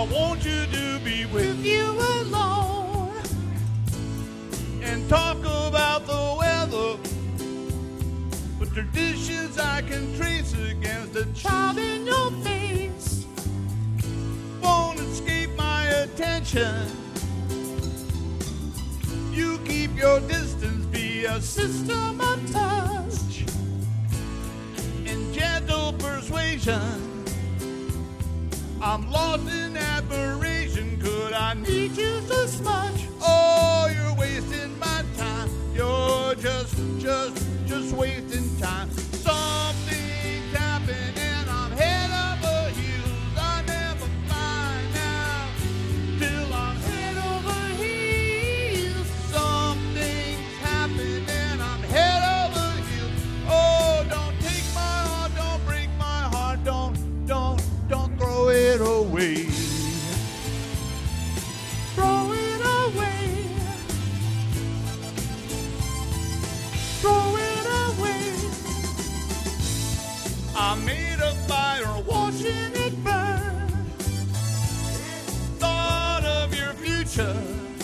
I want you to be with you alone and talk about the weather. But traditions I can trace against the child in your face won't escape my attention. You keep your distance via system of touch and gentle persuasion. I'm lost in admiration. Could I need you this much? Oh, you're wasting my time. You're just wasting time. Something's happening and I'm head over heels. I never find out till I'm head over heels. Something's happening and I'm head over heels. Oh, don't take my heart, don't break my heart, don't throw it away. Throw it away. Throw it away. I made a fire watching it burn. Thought of your future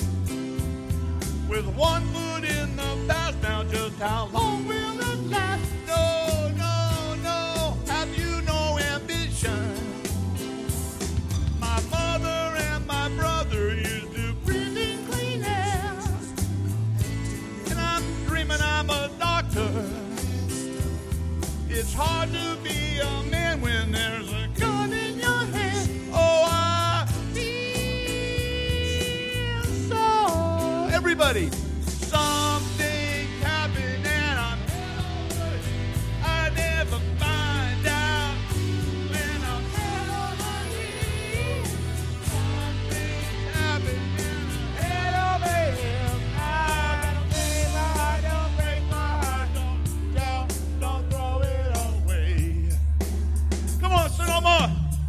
with one foot in the past. Now just how long will it last? No, no, no. Have you no ambition? My mother and my brother used to breathe in clean air, and I'm dreaming I'm a doctor. It's hard to be a man when there's a gun in your hand. Oh, I feel so. Everybody, something happened and I'm head over heels. I never find out when I'm head over heels. Something happened and I'm head over heels. I don't break my heart, don't throw it away. Come on, Sonoma.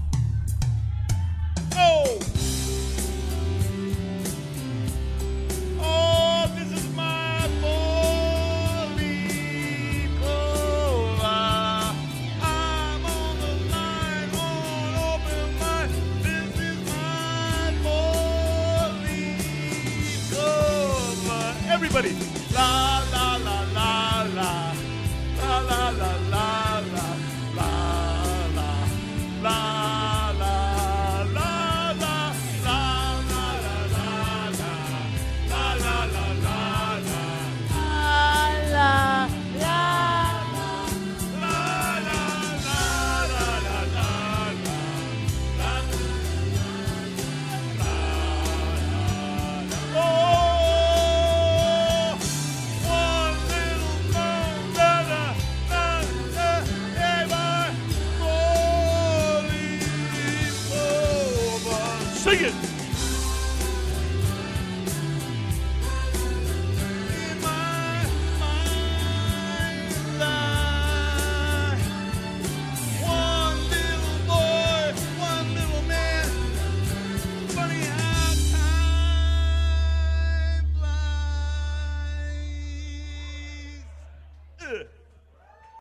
Oh. Oh, this is my four-leaf clover. I'm on the line, on open mind. This is my four-leaf clover. Everybody. La, la, la, la, la. La, la, la, la, la. La, la, la, la, la, la. La, la, la, la, la. La, la, la, la, la. La, la, la, la, la, la, la. Oh, one little moon, four-leaf clover. Sing it.